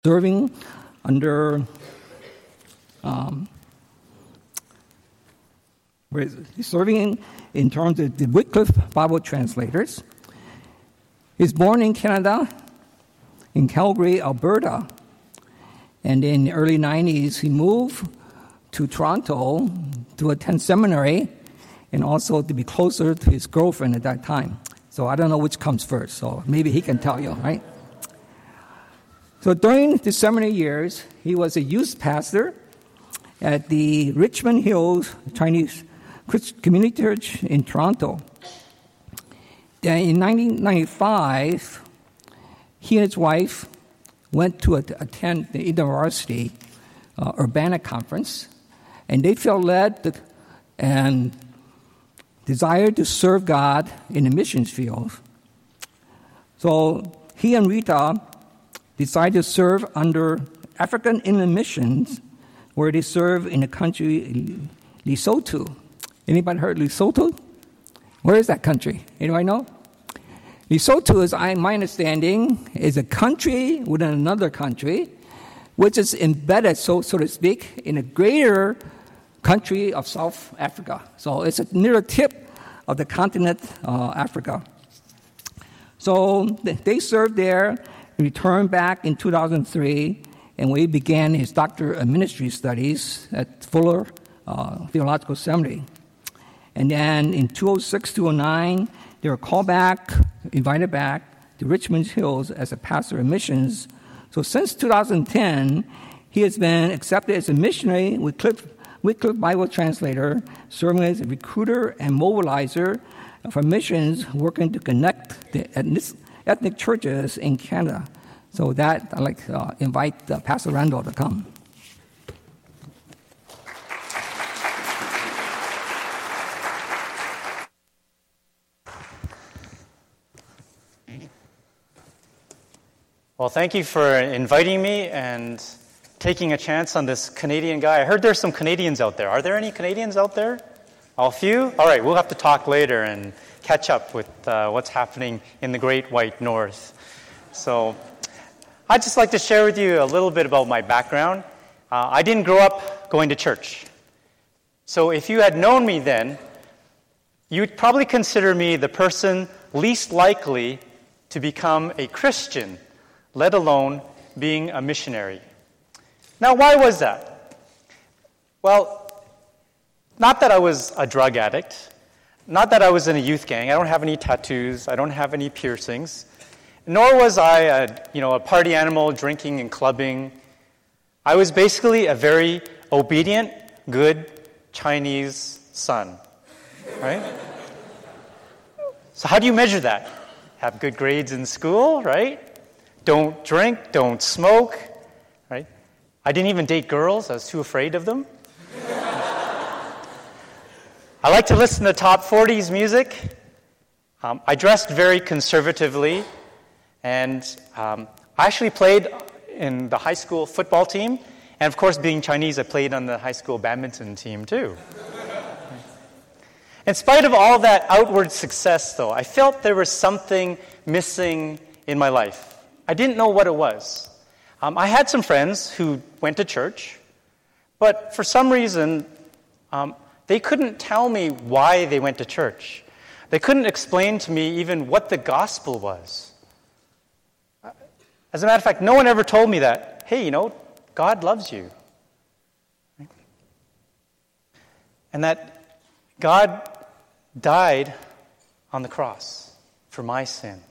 serving under he's serving in terms of the Wycliffe Bible translators. He's born in Canada, in Calgary, Alberta. And in the early 90s, he moved to Toronto to attend seminary and also to be closer to his girlfriend at that time. So I don't know which comes first, so maybe he can tell you, right? So during the seminary years, he was a youth pastor at the Richmond Hills Chinese Christian Community Church in Toronto. Then in 1995, he and his wife went to attend the InterVarsity Urbana Conference, and they felt led and desired to serve God in the missions field. So he and Rita decided to serve under African Inland Missions, where they serve in the country Lesotho. Anybody heard Lesotho? Where is that country? Anybody know? Lesotho, is my understanding, is a country within another country, which is embedded, so to speak, in a greater country of South Africa. So it's near the tip of the continent, Africa. So they served there, returned back in 2003, and we began his Doctor of Ministry studies at Fuller Theological Seminary. And then in 2006, 2009, they were called back, invited back to Richmond Hills as a pastor of missions. So since 2010, he has been accepted as a missionary with Wycliffe Bible translator, serving as a recruiter and mobilizer for missions, working to connect the ethnic churches in Canada. So that I'd like to invite Pastor Randall to come. Well, thank you for inviting me and taking a chance on this Canadian guy. I heard there's some Canadians out there. Are there any Canadians out there? A few? All right, we'll have to talk later and catch up with what's happening in the Great White North. So I'd just like to share with you a little bit about my background. I didn't grow up going to church. So if you had known me then, you'd probably consider me the person least likely to become a Christian, let alone being a missionary. Now, why was that? Well, not that I was a drug addict, not that I was in a youth gang. I don't have any tattoos. I don't have any piercings. Nor was I a party animal drinking and clubbing. I was basically a very obedient, good Chinese son, right? So how do you measure that? Have good grades in school, right? Don't drink, don't smoke, right? I didn't even date girls. I was too afraid of them. I like to listen to top 40s music. I dressed very conservatively, and I actually played in the high school football team, and of course, being Chinese, I played on the high school badminton team too. In spite of all that outward success, though, I felt there was something missing in my life. I didn't know what it was. I had some friends who went to church, but for some reason, they couldn't tell me why they went to church. They couldn't explain to me even what the gospel was. As a matter of fact, no one ever told me that, hey, God loves you. And that God died on the cross for my sin.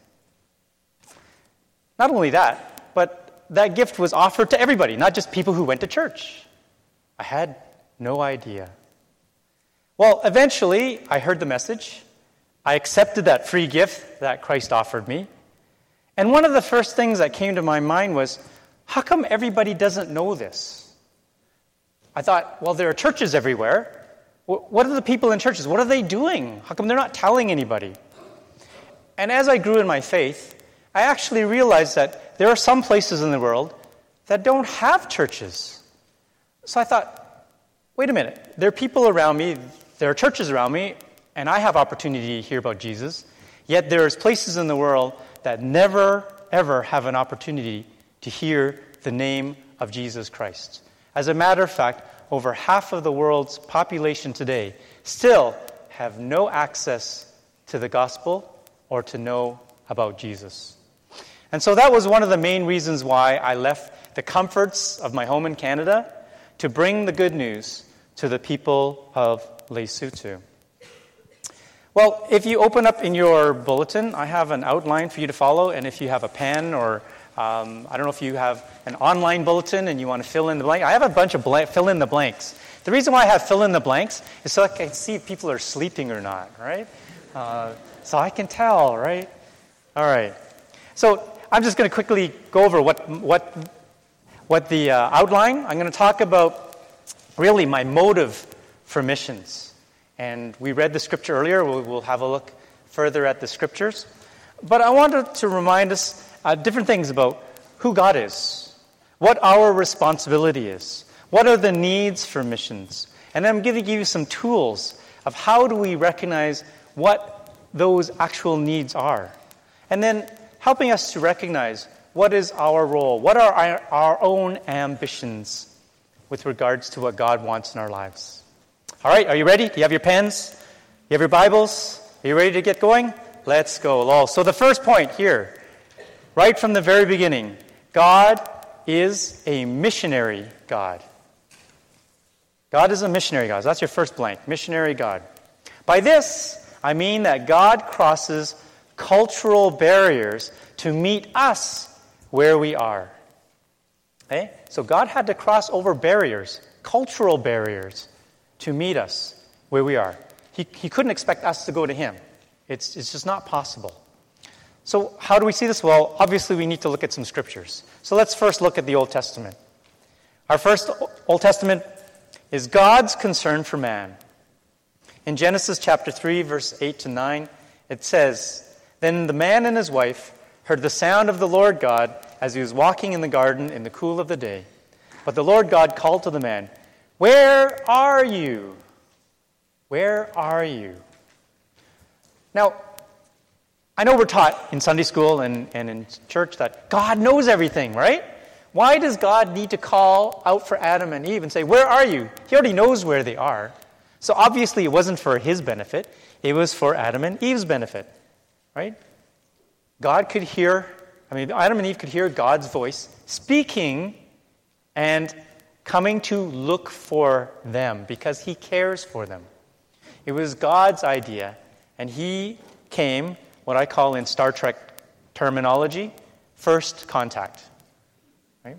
Not only that, but that gift was offered to everybody, not just people who went to church. I had no idea. Well, eventually, I heard the message. I accepted that free gift that Christ offered me. And one of the first things that came to my mind was, how come everybody doesn't know this? I thought, well, there are churches everywhere. What are the people in churches? What are they doing? How come they're not telling anybody? And as I grew in my faith, I actually realized that there are some places in the world that don't have churches. So I thought, wait a minute. There are people around me, there are churches around me, and I have opportunity to hear about Jesus. Yet there's places in the world that never, ever have an opportunity to hear the name of Jesus Christ. As a matter of fact, over half of the world's population today still have no access to the gospel or to know about Jesus. And so that was one of the main reasons why I left the comforts of my home in Canada to bring the good news to the people of Lesotho. Well, if you open up in your bulletin, I have an outline for you to follow, and if you have a pen or I don't know if you have an online bulletin and you want to fill in the blank. I have a bunch of fill in the blanks. The reason why I have fill in the blanks is so I can see if people are sleeping or not, right? So I can tell, right? All right. So I'm just going to quickly go over what the outline. I'm going to talk about really my motive for missions. And we read the scripture earlier. We'll have a look further at the scriptures. But I wanted to remind us different things about who God is, what our responsibility is, what are the needs for missions. And then I'm going to give you some tools of how do we recognize what those actual needs are. And then helping us to recognize what is our role, what are our own ambitions with regards to what God wants in our lives. All right, are you ready? Do you have your pens? You have your Bibles? Are you ready to get going? Let's go. So the first point here, right from the very beginning, God is a missionary God. God is a missionary God. So that's your first blank, missionary God. By this, I mean that God crosses cultural barriers to meet us where we are. Okay? So God had to cross over barriers, cultural barriers, to meet us where we are. He couldn't expect us to go to Him. It's just not possible. So how do we see this? Well, obviously we need to look at some scriptures. So let's first look at the Old Testament. Our first Old Testament is God's concern for man. In Genesis chapter 3, verse 8 to 9, it says, "Then the man and his wife heard the sound of the Lord God as he was walking in the garden in the cool of the day. But the Lord God called to the man, 'Where are you? Where are you?'" Now, I know we're taught in Sunday school and in church that God knows everything, right? Why does God need to call out for Adam and Eve and say, "Where are you?" He already knows where they are. So obviously it wasn't for his benefit. It was for Adam and Eve's benefit, right? Adam and Eve could hear God's voice speaking and coming to look for them because He cares for them. It was God's idea, and He came, what I call in Star Trek terminology, first contact. Right?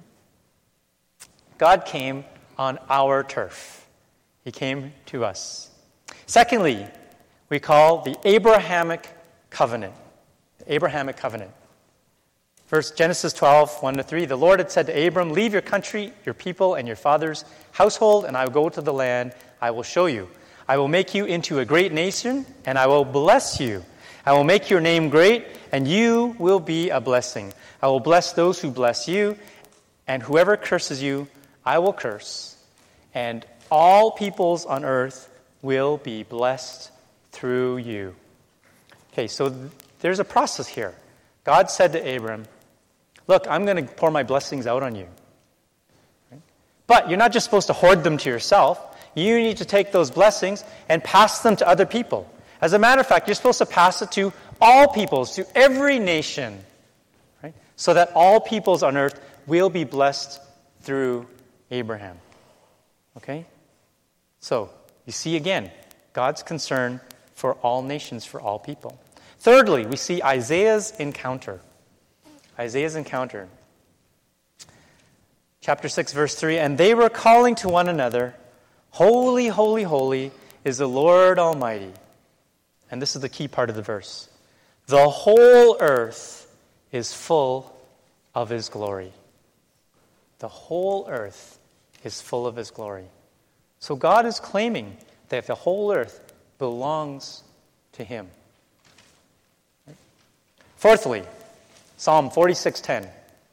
God came on our turf. He came to us. Secondly, we call the Abrahamic covenant. The Abrahamic covenant. First, Genesis 12, 1-3. "The Lord had said to Abram, 'Leave your country, your people, and your father's household, and I will go to the land I will show you. I will make you into a great nation, and I will bless you. I will make your name great, and you will be a blessing. I will bless those who bless you, and whoever curses you, I will curse. And all peoples on earth will be blessed through you.'" Okay, so there's a process here. God said to Abram, "Look, I'm going to pour my blessings out on you. Right? But you're not just supposed to hoard them to yourself. You need to take those blessings and pass them to other people. As a matter of fact, you're supposed to pass it to all peoples, to every nation, right? So that all peoples on earth will be blessed through Abraham." Okay? So, you see again, God's concern for all nations, for all people. Thirdly, we see Isaiah's encounter. Isaiah's encounter. Chapter 6, verse 3, "And they were calling to one another, 'Holy, holy, holy is the Lord Almighty.'" And this is the key part of the verse. "The whole earth is full of His glory." The whole earth is full of His glory. So God is claiming that the whole earth belongs to Him. Fourthly, Psalm 46:10.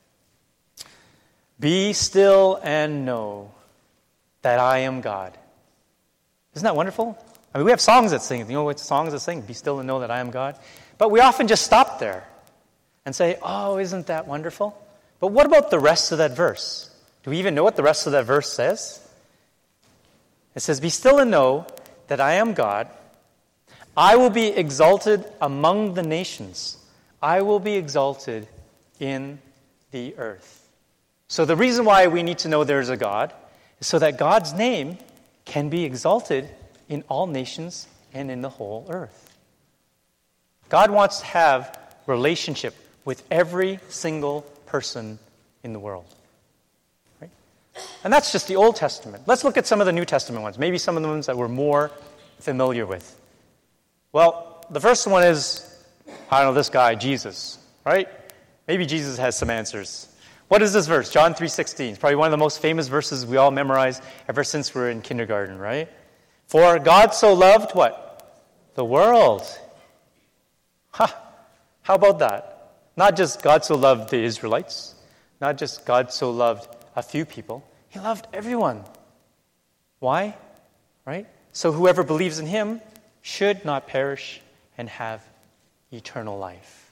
"Be still and know that I am God." Isn't that wonderful? I mean, we have songs that sing. You know what songs that sing? "Be still and know that I am God." But we often just stop there and say, "Oh, isn't that wonderful?" But what about the rest of that verse? Do we even know what the rest of that verse says? It says, "Be still and know that I am God. I will be exalted among the nations. I will be exalted in the earth." So the reason why we need to know there's a God is so that God's name can be exalted in all nations and in the whole earth. God wants to have relationship with every single person in the world. Right? And that's just the Old Testament. Let's look at some of the New Testament ones, maybe some of the ones that we're more familiar with. Well, the first one is, I don't know, this guy, Jesus, right? Maybe Jesus has some answers. What is this verse? John 3:16. It's probably one of the most famous verses we all memorize ever since we were in kindergarten, right? For God so loved what? The world. How about that? Not just God so loved the Israelites, not just God so loved a few people. He loved everyone. Why? Right? So whoever believes in him should not perish and have eternal life.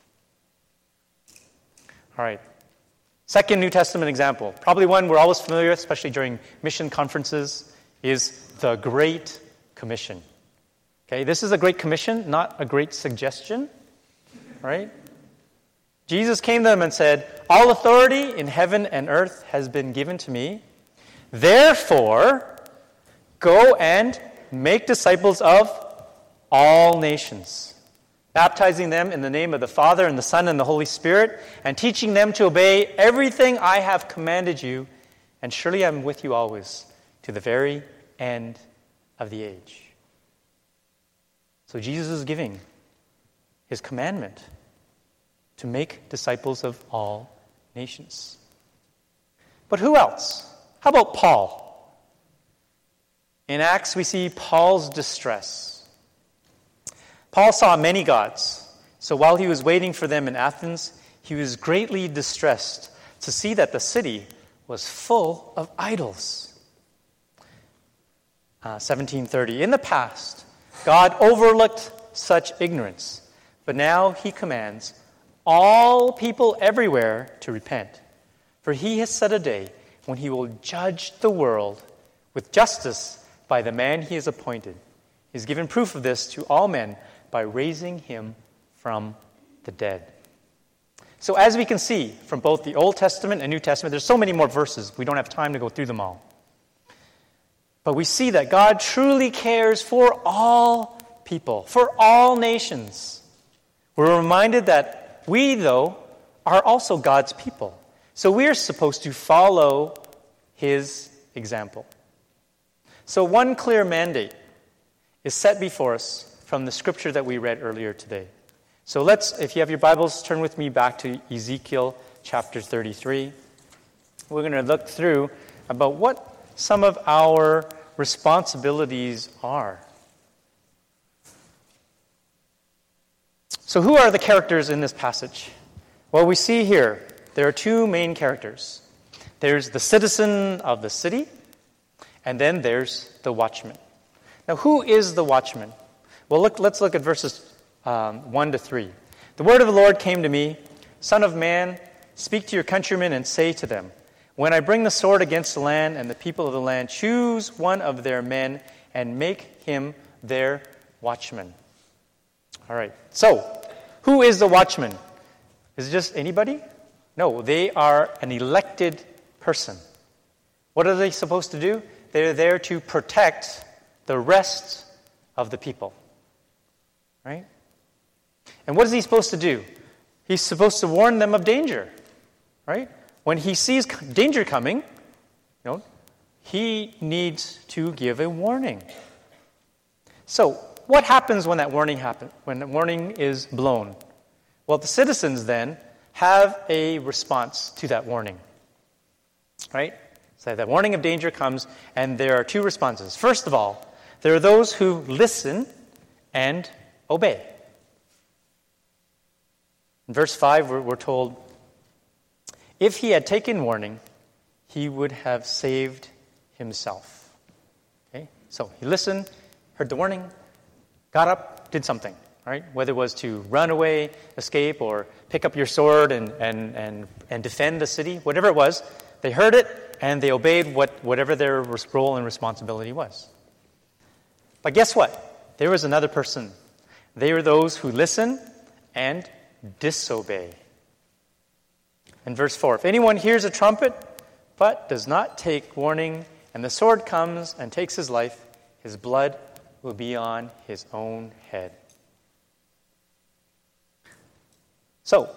All right. Second New Testament example, probably one we're always familiar with, especially during mission conferences, is the Great Commission. Okay, this is a Great Commission, not a great suggestion, right? Jesus came to them and said, "All authority in heaven and earth has been given to me. Therefore, go and make disciples of all nations, baptizing them in the name of the Father and the Son and the Holy Spirit, and teaching them to obey everything I have commanded you. And surely I am with you always to the very end of the age." So Jesus is giving his commandment to make disciples of all nations. But who else? How about Paul? In Acts, we see Paul's distress. Paul saw many gods, so while he was waiting for them in Athens, he was greatly distressed to see that the city was full of idols. 17:30. In the past, God overlooked such ignorance, but now he commands all people everywhere to repent. For he has set a day when he will judge the world with justice by the man he has appointed. He has given proof of this to all men by raising him from the dead. So as we can see from both the Old Testament and New Testament, there's so many more verses, we don't have time to go through them all. But we see that God truly cares for all people, for all nations. We're reminded that we, though, are also God's people. So we're supposed to follow his example. So one clear mandate is set before us from the scripture that we read earlier today. So let's, if you have your Bibles, turn with me back to Ezekiel chapter 33. We're going to look through about what some of our responsibilities are. So who are the characters in this passage? Well, we see here there are two main characters. There's the citizen of the city, and then there's the watchman. Now, who is the watchman? Well, let's look at verses 1 to 3. The word of the Lord came to me, "Son of man, speak to your countrymen and say to them, when I bring the sword against the land and the people of the land, choose one of their men and make him their watchman." All right. So, who is the watchman? Is it just anybody? No, they are an elected person. What are they supposed to do? They're there to protect the rest of the people. Right? And what is he supposed to do? He's supposed to warn them of danger. Right? When he sees danger coming, he needs to give a warning. So, what happens when that warning happens? When the warning is blown? Well, the citizens then have a response to that warning. Right? So that warning of danger comes, and there are two responses. First of all, there are those who listen and obey. In verse 5, we're told, if he had taken warning, he would have saved himself. Okay? So he listened, heard the warning, got up, did something. right? Whether it was to run away, escape, or pick up your sword and defend the city, whatever it was, they heard it and they obeyed whatever their role and responsibility was. But guess what? There was another person. They were those who listen and disobey. In verse 4, if anyone hears a trumpet but does not take warning, and the sword comes and takes his life, his blood will be on his own head. So,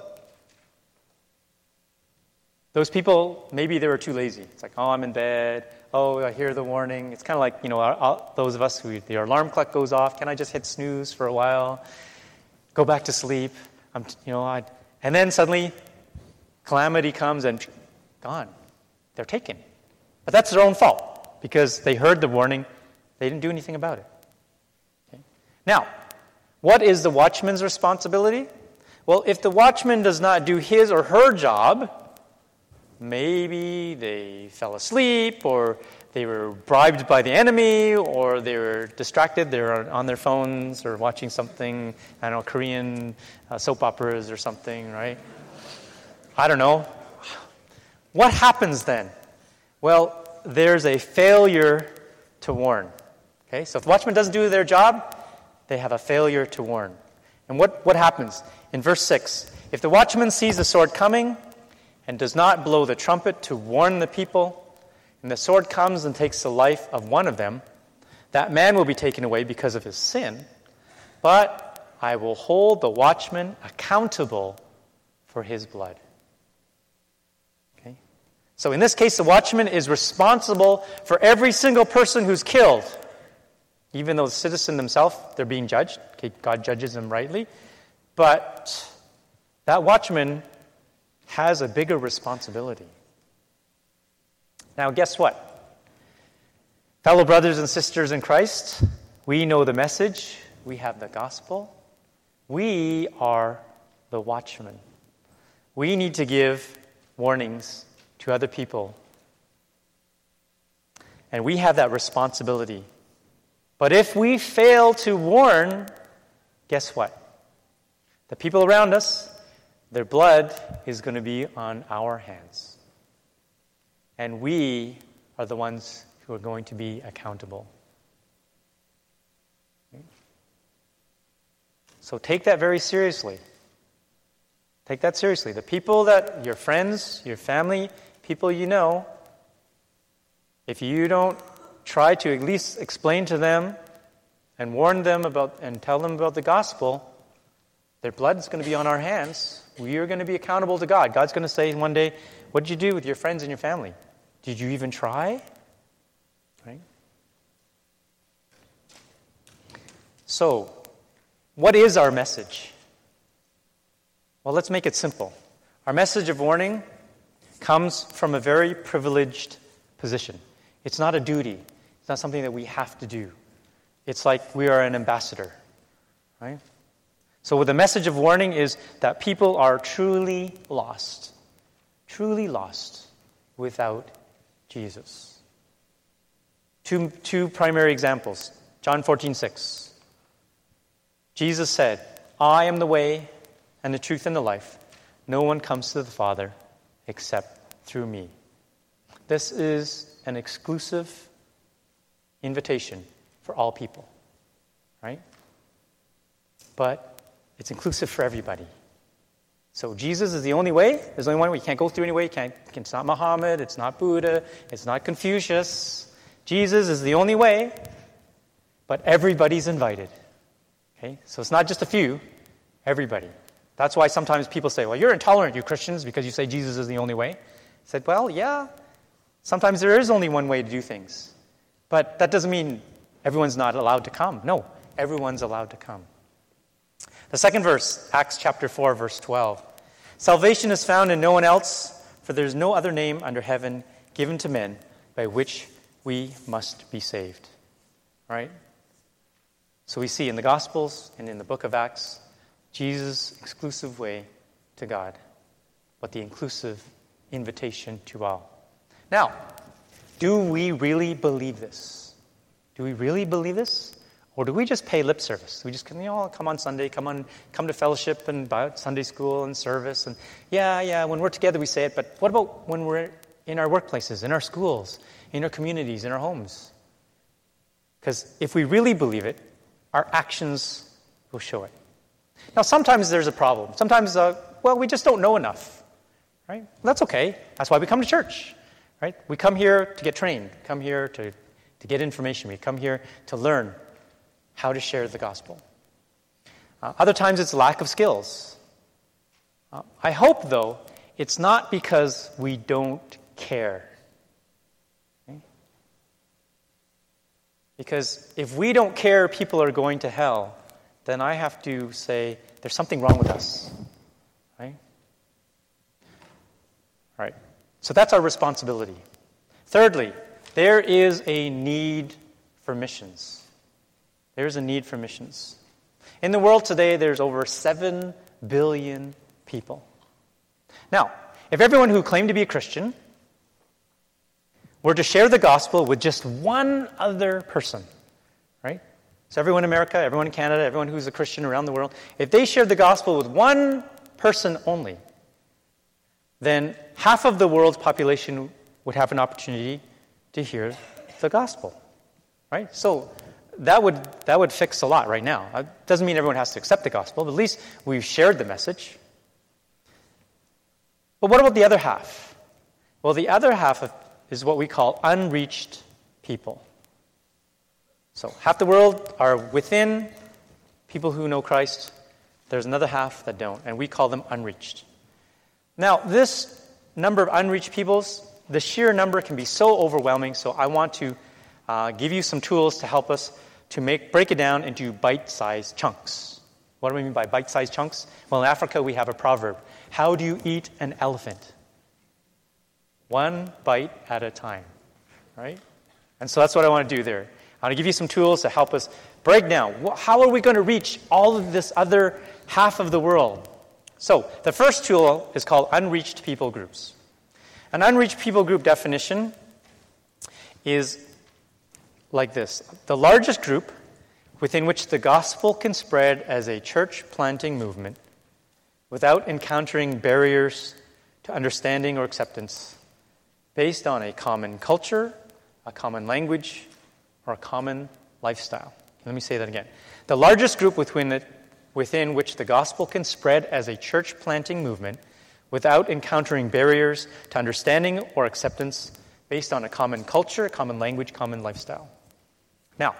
those people, maybe they were too lazy. It's like, oh, I'm in bed. Oh, I hear the warning. It's kind of like, those of us who the alarm clock goes off. Can I just hit snooze for a while? Go back to sleep. And then suddenly, calamity comes and gone. They're taken. But that's their own fault because they heard the warning. They didn't do anything about it. Okay? Now, what is the watchman's responsibility? Well, if the watchman does not do his or her job, maybe they fell asleep, or they were bribed by the enemy, or they were distracted, they were on their phones or watching something, I don't know, Korean soap operas or something, right? I don't know. What happens then? Well, there's a failure to warn. Okay, so if the watchman doesn't do their job, they have a failure to warn. And what happens? In verse 6, if the watchman sees the sword coming and does not blow the trumpet to warn the people, and the sword comes and takes the life of one of them, that man will be taken away because of his sin, but I will hold the watchman accountable for his blood. Okay? So in this case, the watchman is responsible for every single person who's killed. Even though the citizen themselves, they're being judged. Okay, God judges them rightly. But that watchman has a bigger responsibility. Now, guess what? Fellow brothers and sisters in Christ, we know the message. We have the gospel. We are the watchmen. We need to give warnings to other people. And we have that responsibility. But if we fail to warn, guess what? The people around us, their blood is going to be on our hands. And we are the ones who are going to be accountable. So take that very seriously. Take that seriously. The people that, your friends, your family, people you know, if you don't try to at least explain to them and warn them about and tell them about the gospel, their blood is going to be on our hands. We are going to be accountable to God. God's going to say one day, what did you do with your friends and your family? Did you even try? Right? So, what is our message? Well, let's make it simple. Our message of warning comes from a very privileged position. It's not a duty. It's not something that we have to do. It's like we are an ambassador, right? So the message of warning is that people are truly lost without Jesus. Two primary examples. John 14:6. Jesus said, I am the way and the truth and the life. No one comes to the Father except through me. This is an exclusive invitation for all people, right? But it's inclusive for everybody. So Jesus is the only way. There's only one way. You can't go through any way. It's not Muhammad. It's not Buddha. It's not Confucius. Jesus is the only way, but everybody's invited. Okay? So it's not just a few, everybody. That's why sometimes people say, well, you're intolerant, you Christians, because you say Jesus is the only way. I said, well, yeah, sometimes there is only one way to do things. But that doesn't mean everyone's not allowed to come. No, everyone's allowed to come. The second verse, Acts chapter 4, verse 12. Salvation is found in no one else, for there is no other name under heaven given to men by which we must be saved. Right? So we see in the Gospels and in the book of Acts, Jesus' exclusive way to God, but the inclusive invitation to all. Now, do we really believe this? Do we really believe this? Or do we just pay lip service? We just come on Sunday, come to fellowship and Sunday school and service. And when we're together we say it, but what about when we're in our workplaces, in our schools, in our communities, in our homes? Because if we really believe it, our actions will show it. Now, sometimes there's a problem. Sometimes, we just don't know enough, right? That's okay. That's why we come to church, right? We come here to get trained, come here to get information. We come here to learn how to share the gospel. Other times it's lack of skills. I hope, though, it's not because we don't care. Okay? Because if we don't care people are going to hell, then I have to say there's something wrong with us. Right? All right. So that's our responsibility. Thirdly, there is a need for missions. There's a need for missions. In the world today, there's over 7 billion people. Now, if everyone who claimed to be a Christian were to share the gospel with just one other person, right? So everyone in America, everyone in Canada, everyone who's a Christian around the world, if they shared the gospel with one person only, then half of the world's population would have an opportunity to hear the gospel, right? So that would fix a lot right now. It doesn't mean everyone has to accept the gospel, but at least we've shared the message. But what about the other half? Well, the other half is what we call unreached people. So half the world are within people who know Christ. There's another half that don't, and we call them unreached. Now, this number of unreached peoples, the sheer number can be so overwhelming, so I want to give you some tools to help us to break it down into bite-sized chunks. What do we mean by bite-sized chunks? Well, in Africa, we have a proverb. How do you eat an elephant? One bite at a time, right? And so that's what I want to do there. I want to give you some tools to help us break down. How are we going to reach all of this other half of the world? So the first tool is called unreached people groups. An unreached people group definition is like this. The largest group within which the gospel can spread as a church planting movement without encountering barriers to understanding or acceptance based on a common culture, a common language, or a common lifestyle. Let me say that again. The largest group within which the gospel can spread as a church planting movement without encountering barriers to understanding or acceptance based on a common culture, common language, common lifestyle. Now,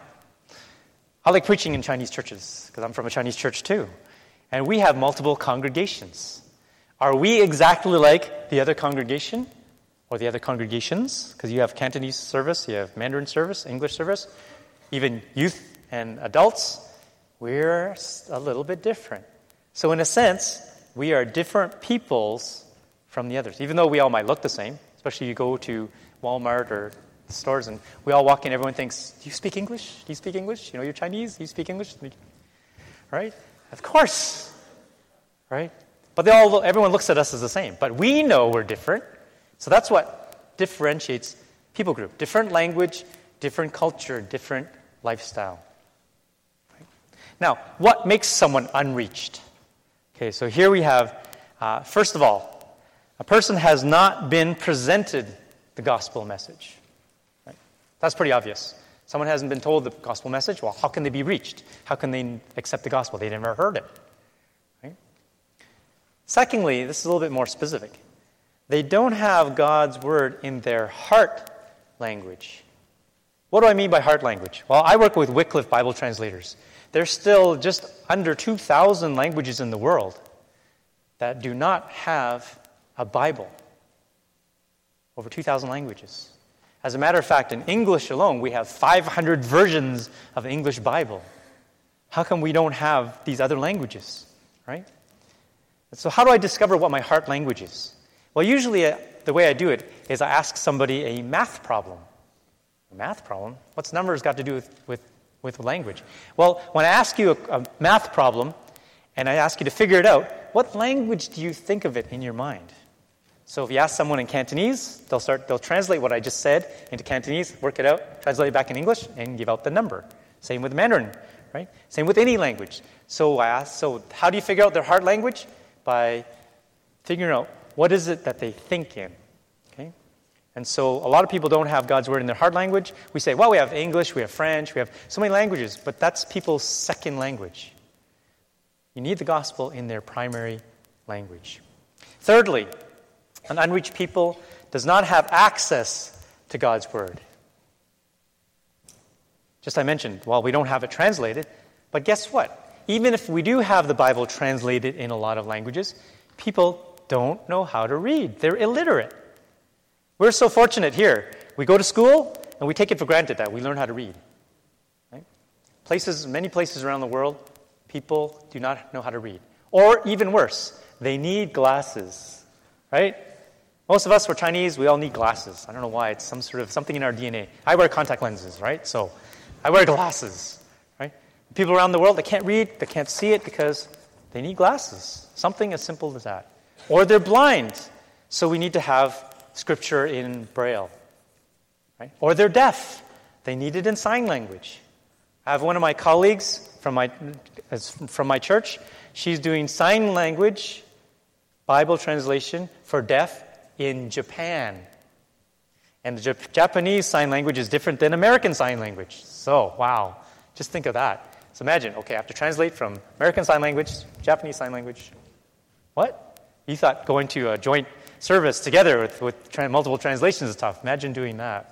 I like preaching in Chinese churches because I'm from a Chinese church too. And we have multiple congregations. Are we exactly like the other congregation or the other congregations? Because you have Cantonese service, you have Mandarin service, English service, even youth and adults. We're a little bit different. So in a sense, we are different peoples from the others, even though we all might look the same, especially you go to Walmart or stores and we all walk in, everyone thinks, do you speak English? Do you speak English? You know, you're Chinese, do you speak English? Right? Of course. Right? But everyone looks at us as the same. But we know we're different. So that's what differentiates people group. Different language, different culture, different lifestyle. Right? Now, what makes someone unreached? Okay, so here we have, first of all, a person has not been presented the gospel message. Right? That's pretty obvious. Someone hasn't been told the gospel message. Well, how can they be reached? How can they accept the gospel? They never heard it. Right? Secondly, this is a little bit more specific. They don't have God's word in their heart language. What do I mean by heart language? Well, I work with Wycliffe Bible translators. There's still just under 2,000 languages in the world that do not have a Bible. Over 2,000 languages. As a matter of fact, in English alone, we have 500 versions of the English Bible. How come we don't have these other languages, right? So how do I discover what my heart language is? Well, usually the way I do it is I ask somebody a math problem. A math problem? What's numbers got to do with language? Well, when I ask you a math problem and I ask you to figure it out, what language do you think of it in your mind? So if you ask someone in Cantonese, they'll translate what I just said into Cantonese, work it out, translate it back in English, and give out the number. Same with Mandarin, right? Same with any language. So I asked, so how do you figure out their heart language? By figuring out what is it that they think in, okay? And so a lot of people don't have God's word in their heart language. We say, well, we have English, we have French, we have so many languages, but that's people's second language. You need the gospel in their primary language. Thirdly, an unreached people does not have access to God's word. Just I mentioned, well, we don't have it translated, but guess what? Even if we do have the Bible translated in a lot of languages, people don't know how to read. They're illiterate. We're so fortunate here. We go to school, and we take it for granted that we learn how to read. Right? Many places around the world, people do not know how to read. Or even worse, they need glasses. Right? Most of us, we're Chinese, we all need glasses. I don't know why. It's something in our DNA. I wear contact lenses, right? So I wear glasses, right? People around the world, they can't read, they can't see it because they need glasses. Something as simple as that. Or they're blind, so we need to have Scripture in Braille. Right? Or they're deaf. They need it in sign language. I have one of my colleagues from my church. She's doing sign language Bible translation for deaf in Japan. And the Japanese sign language is different than American sign language. So, wow. Just think of that. So imagine, okay, I have to translate from American Sign Language, Japanese Sign Language. What? You thought going to a joint service together with multiple translations is tough. Imagine doing that.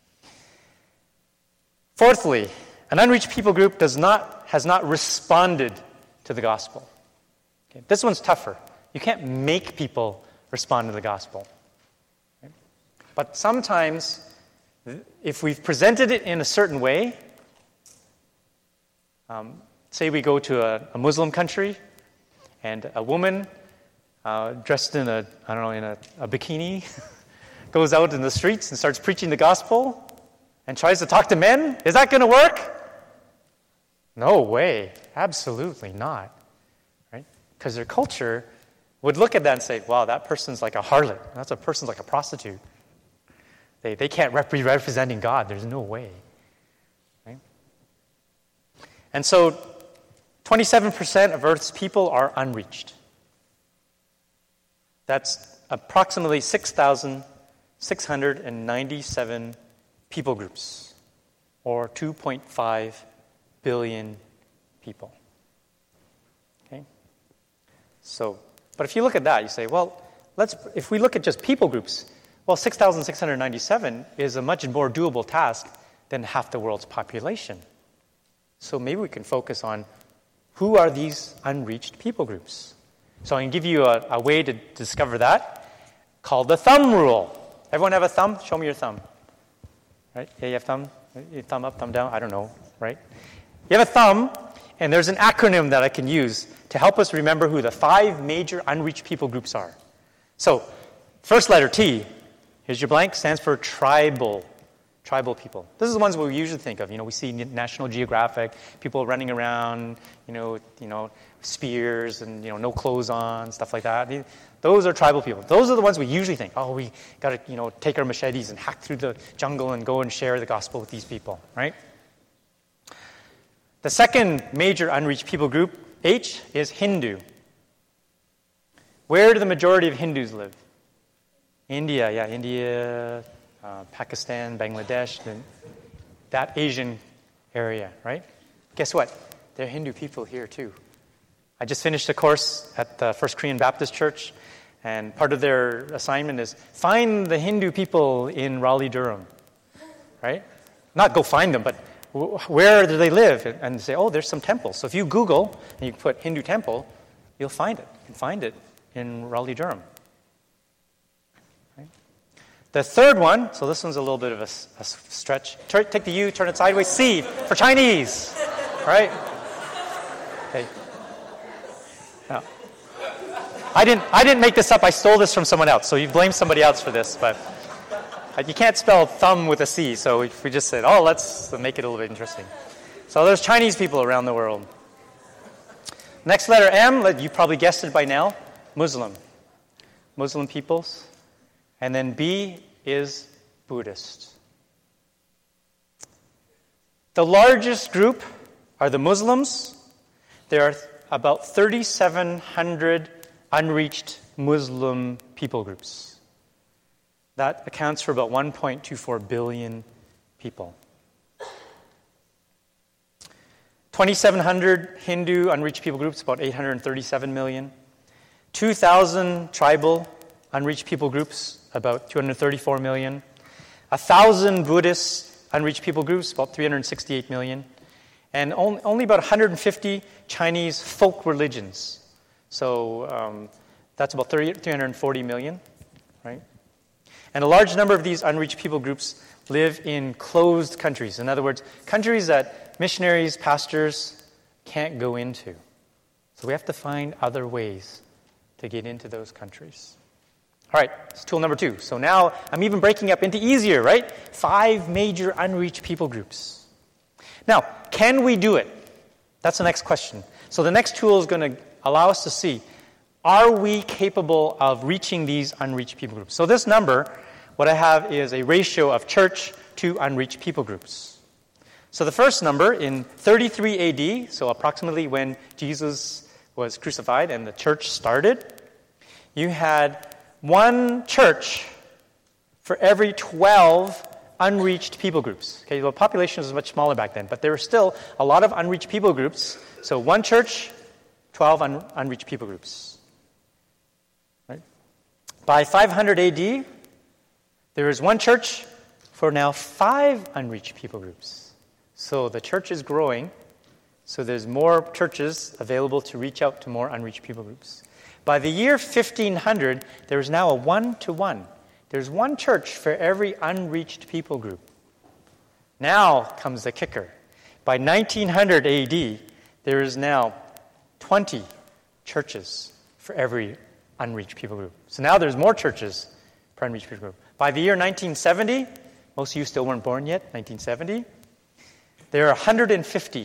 Fourthly, an unreached people group has not responded to the gospel. Okay, this one's tougher. You can't make people respond to the gospel. Okay? But sometimes, if we've presented it in a certain way, say we go to a Muslim country, and a woman dressed in a bikini goes out in the streets and starts preaching the gospel and tries to talk to men. Is that going to work? No way. Absolutely not. Right? Because their culture would look at that and say, wow, that person's like a harlot. That's a person's like a prostitute. They can't be representing God. There's no way. Right? And so 27% of Earth's people are unreached. That's approximately 6,697 people groups, or 2.5 billion people. Okay? So, but if you look at that, you say, well, if we look at just people groups, well, 6,697 is a much more doable task than half the world's population. So maybe we can focus on who are these unreached people groups. So I can give you a way to discover that called the thumb rule. Everyone have a thumb? Show me your thumb. Right? Yeah, you have thumb? Thumb up, thumb down? I don't know, right? You have a thumb, and there's an acronym that I can use to help us remember who the 5 major unreached people groups are. So, first letter, T, here's your blank, stands for tribal people. This is the ones we usually think of. We see National Geographic, people running around, spears and, no clothes on, stuff like that. Those are tribal people. Those are the ones we usually think, oh, we got to, take our machetes and hack through the jungle and go and share the gospel with these people, right? The second major unreached people group, H, is Hindu. Where do the majority of Hindus live? India, Pakistan, Bangladesh, that Asian area, right? Guess what? There are Hindu people here too. I just finished a course at the First Korean Baptist Church, and part of their assignment is find the Hindu people in Raleigh-Durham, right? Not go find them, but where do they live? And say, oh, there's some temples. So if you Google and you put Hindu temple, you'll find it. You can find it in Raleigh-Durham. The third one, so this one's a little bit of a stretch. Take the U, turn it sideways. C for Chinese, right? Okay. Now, I didn't make this up. I stole this from someone else. So you blame somebody else for this, but you can't spell thumb with a C. So we just said, oh, let's make it a little bit interesting. So there's Chinese people around the world. Next letter M, you probably guessed it by now, Muslim peoples. And then B is Buddhist. The largest group are the Muslims. There are about 3,700 unreached Muslim people groups. That accounts for about 1.24 billion people. 2,700 Hindu unreached people groups, about 837 million. 2,000 tribal unreached people groups, about 234 million. 1,000 Buddhist unreached people groups, about 368 million. And only about 150 Chinese folk religions. So that's about 340 million, right? And a large number of these unreached people groups live in closed countries. In other words, countries that missionaries, pastors can't go into. So we have to find other ways to get into those countries. All right, that's tool number 2. So now I'm even breaking up into easier, right? 5 major unreached people groups. Now, can we do it? That's the next question. So the next tool is going to allow us to see, are we capable of reaching these unreached people groups? So this number, what I have is a ratio of church to unreached people groups. So the first number in 33 AD, so approximately when Jesus was crucified and the church started, you had 1 church for every 12 unreached people groups. Okay, the population was much smaller back then, but there were still a lot of unreached people groups. So 1 church, 12 unreached people groups. Right? By 500 AD, there is 1 church for now 5 unreached people groups. So the church is growing, so there's more churches available to reach out to more unreached people groups. By the year 1500, there is now a 1-to-1. There's 1 church for every unreached people group. Now comes the kicker. By 1900 AD, there is now 20 churches for every unreached people group. So now there's more churches per unreached people group. By the year 1970, most of you still weren't born yet, 1970, there are 150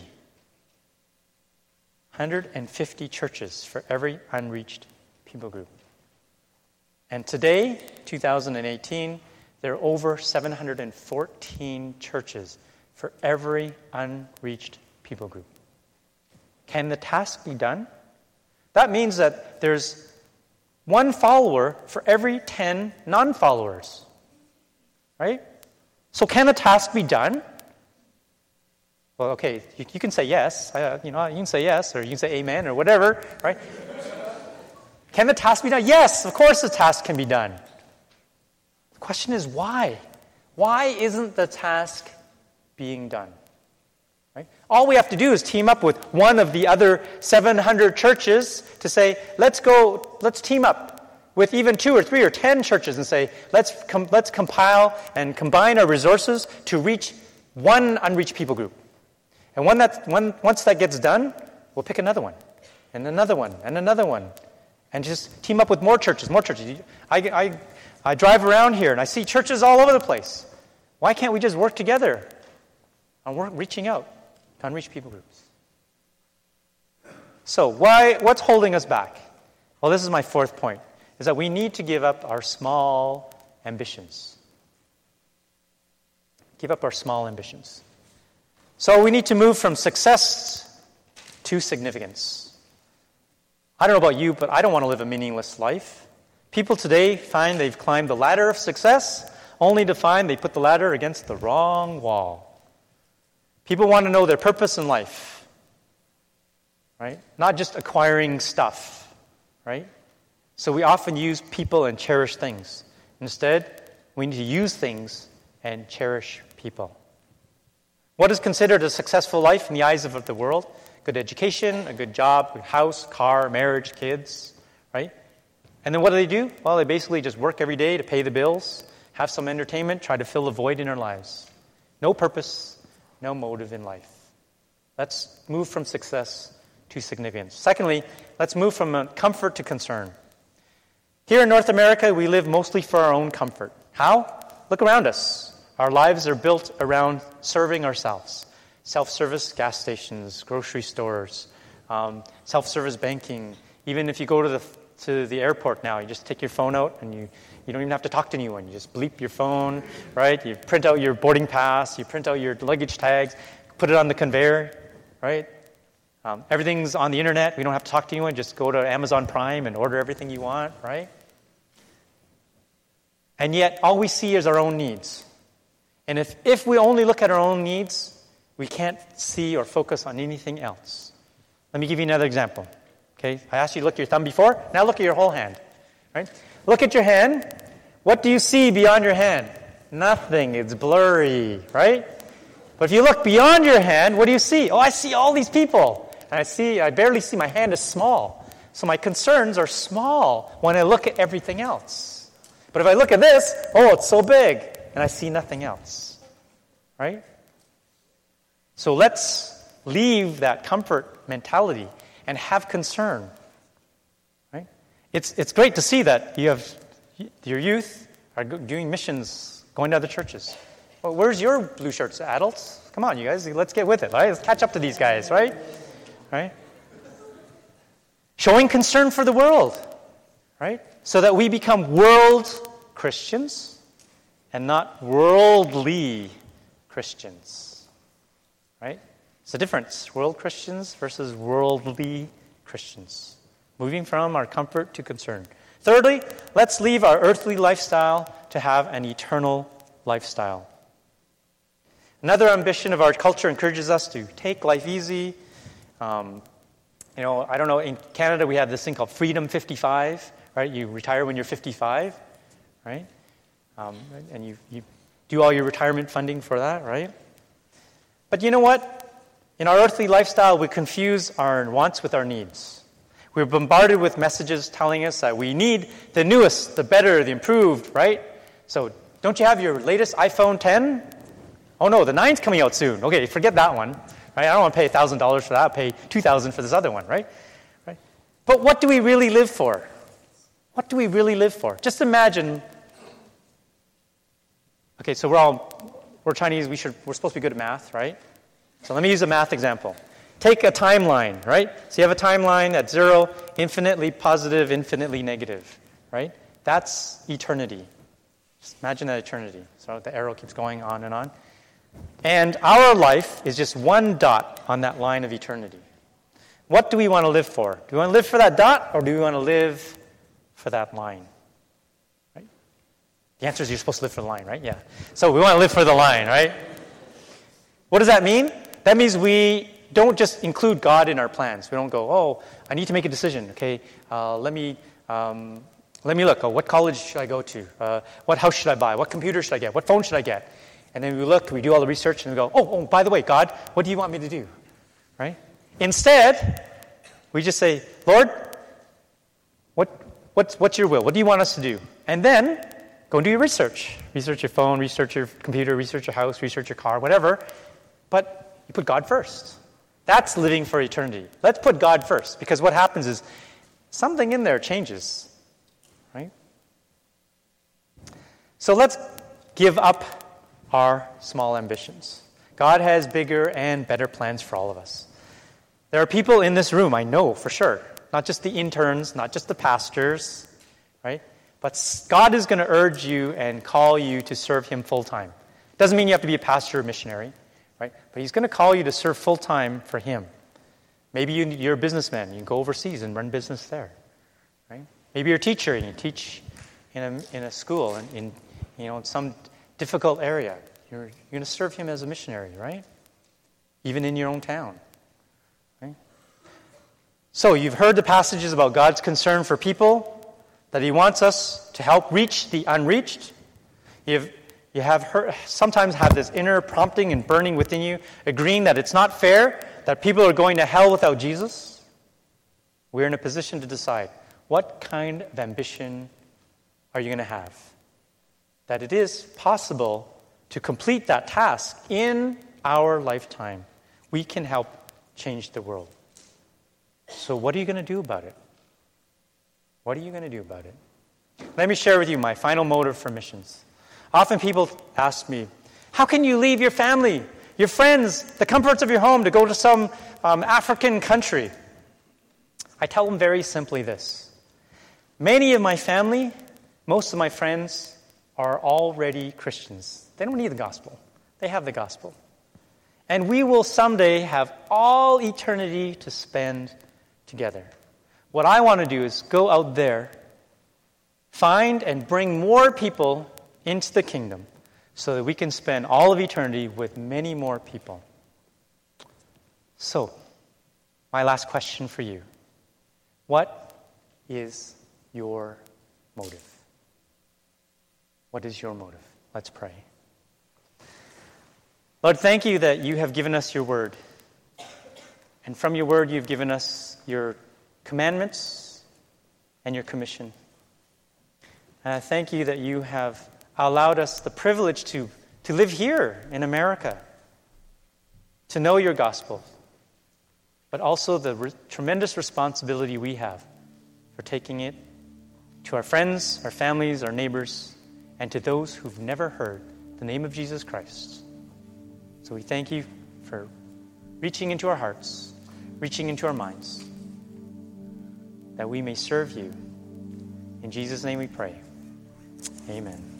churches for every unreached people group. And today, 2018, there are over 714 churches for every unreached people group. Can the task be done? That means that there's 1 follower for every 10 non-followers. Right? So can the task be done? Well, okay, you can say yes. You can say yes, or you can say amen, or whatever, right? Can the task be done? Yes, of course the task can be done. The question is why? Why isn't the task being done? Right? All we have to do is team up with one of the other 700 churches to say, let's team up with even 2 or 3 or 10 churches and say, let's compile and combine our resources to reach 1 unreached people group. And once that gets done, we'll pick another one, and another one, and another one, and just team up with more churches. I drive around here, and I see churches all over the place. Why can't we just work together on reaching out to unreached people groups? So what's holding us back? Well, this is my 4th point, is that we need to give up our small ambitions. Give up our small ambitions. So we need to move from success to significance. I don't know about you, but I don't want to live a meaningless life. People today find they've climbed the ladder of success only to find they put the ladder against the wrong wall. People want to know their purpose in life, right? Not just acquiring stuff, right? So we often use people and cherish things. Instead, we need to use things and cherish people. What is considered a successful life in the eyes of the world? Good education, a good job, good house, car, marriage, kids, right? And then what do? Well, they basically just work every day to pay the bills, have some entertainment, try to fill a void in their lives. No purpose, no motive in life. Let's move from success to significance. Secondly, let's move from comfort to concern. Here in North America, we live mostly for our own comfort. How? Look around us. Our lives are built around serving ourselves. Self-service gas stations, grocery stores, self-service banking. Even if you go to the airport now, you just take your phone out and you don't even have to talk to anyone. You just bleep your phone, right? You print out your boarding pass, you print out your luggage tags, put it on the conveyor, right? Everything's on the internet. We don't have to talk to anyone. Just go to Amazon Prime and order everything you want, right? And yet, all we see is our own needs. And if we only look at our own needs, we can't see or focus on anything else. Let me give you another example. Okay, I asked you to look at your thumb before. Now look at your whole hand. Right? Look at your hand. What do you see beyond your hand? Nothing. It's blurry, right? But if you look beyond your hand, what do you see? Oh, I see all these people. And I barely see. My hand is small. So my concerns are small when I look at everything else. But if I look at this, oh, it's so big. And I see nothing else. Right? So let's leave that comfort mentality and have concern. Right? It's great to see that you have your youth are doing missions, going to other churches. Well, where's your blue shirts, adults? Come on, you guys, let's get with it. Right? Let's catch up to these guys, right? Right? Showing concern for the world, right? So that we become world Christians and not worldly Christians, right? It's a difference, world Christians versus worldly Christians. Moving from our comfort to concern. Thirdly, let's leave our earthly lifestyle to have an eternal lifestyle. Another ambition of our culture encourages us to take life easy. I don't know, in Canada we have this thing called Freedom 55, right? You retire when you're 55, right? And you do all your retirement funding for that, right? But you know what? In our earthly lifestyle, we confuse our wants with our needs. We're bombarded with messages telling us that we need the newest, the better, the improved, right? So don't you have your latest iPhone 10? Oh no, the 9's coming out soon. Okay, forget that one. Right? I don't want to pay $1,000 for that. I'll pay $2,000 for this other one, right? But what do we really live for? What do we really live for? Just imagine. Okay, so we're Chinese. We're supposed to be good at math, right? So let me use a math example. Take a timeline, right? So you have a timeline at 0, infinitely positive, infinitely negative, right? That's eternity. Just imagine that eternity. So the arrow keeps going on and on. And our life is just one dot on that line of eternity. What do we want to live for? Do we want to live for that dot, or do we want to live for that line? Right? The answer is you're supposed to live for the line, right? Yeah. So we want to live for the line, right? What does that mean? That means we don't just include God in our plans. We don't go, oh, I need to make a decision. Okay, let me look. Oh, what college should I go to? What house should I buy? What computer should I get? What phone should I get? And then we look, we do all the research, and we go, oh, by the way, God, what do you want me to do? Right? Instead, we just say, Lord, what's your will? What do you want us to do? And then go and do your research. Research your phone, research your computer, research your house, research your car, whatever. But you put God first. That's living for eternity. Let's put God first, because what happens is something in there changes. Right? So let's give up our small ambitions. God has bigger and better plans for all of us. There are people in this room, I know for sure, not just the interns, not just the pastors, right? But God is going to urge you and call you to serve Him full-time. Doesn't mean you have to be a pastor or missionary, right? But He's going to call you to serve full-time for Him. Maybe you're a businessman, you can go overseas and run business there, right? Maybe you're a teacher and you teach in a school in some difficult area. You're going to serve Him as a missionary, right? Even in your own town. Right? So you've heard the passages about God's concern for people, that He wants us to help reach the unreached. You have heard, sometimes have this inner prompting and burning within you, agreeing that it's not fair that people are going to hell without Jesus. We're in a position to decide, what kind of ambition are you going to have? That it is possible to complete that task in our lifetime. We can help change the world. So what are you going to do about it? What are you going to do about it? Let me share with you my final motive for missions. Often people ask me, how can you leave your family, your friends, the comforts of your home to go to some African country? I tell them very simply this. Many of my family, most of my friends, are already Christians. They don't need the gospel. They have the gospel. And we will someday have all eternity to spend together. What I want to do is go out there, find and bring more people into the kingdom so that we can spend all of eternity with many more people. So, my last question for you. What is your motive? What is your motive? Let's pray. Lord, thank you that you have given us your word. And from your word, you've given us your commandments and your commission. And I thank you that you have allowed us the privilege to live here in America, to know your gospel, but also the tremendous responsibility we have for taking it to our friends, our families, our neighbors, and to those who've never heard the name of Jesus Christ. So we thank you for reaching into our hearts, reaching into our minds, that we may serve you. In Jesus' name we pray. Amen.